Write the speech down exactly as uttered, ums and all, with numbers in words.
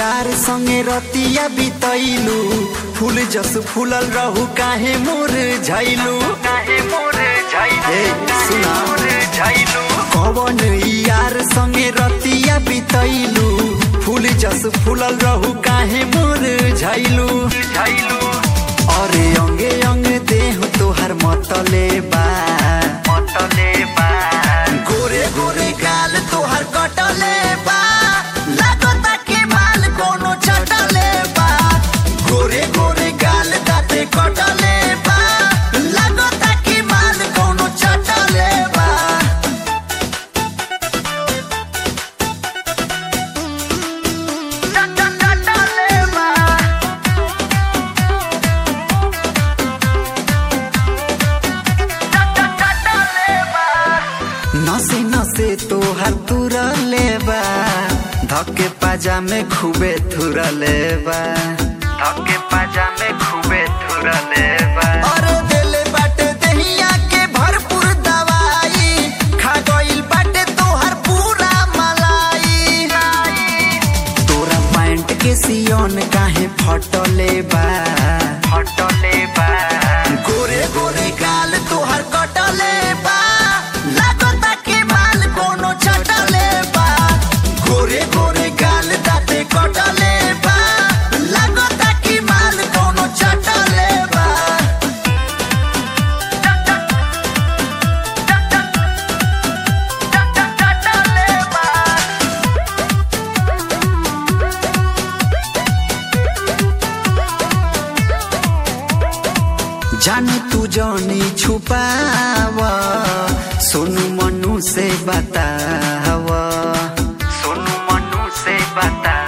यार संगे रतिया बितैलू फूल जस फूलल रहू काहे मोर झैलू काहे मोर झैलू सुना झैलू कवन यार संगे रतिया बितैलू फूल जस फूलल रहू काहे मोर झैलू झैलू अरे अंगे अंगे देह तोहर मतले बा मतले बा गोरे गोरे गाल तोहर कटले बा लागता के माल कोनो चटले बा गोरे गोरे गाल दाते कटले बा लागता के माल कोनो चटले बा चटले बा नसे नसे तोहर तुरले बा धक्के पाजा में खूबे थुरले बा धक्के पाजा में खूबे थुरले बा अरे देले बाटे दहिया के भरपूर दवाई खा गइल बाटे तोहर पूरा मलाई तोरा पैंट के सियोन काहे फटले बा फटले बा गोरे गोरे गाल तोहर कटले बा लागता के माल कोनो चटले बा गोरे गोरे गाल दाते कटले बा लागता के माल कोनो चटले बा चटले बा जाने तू जानी छुपावा सोनू मनु से बतावा सोनू मनु से बता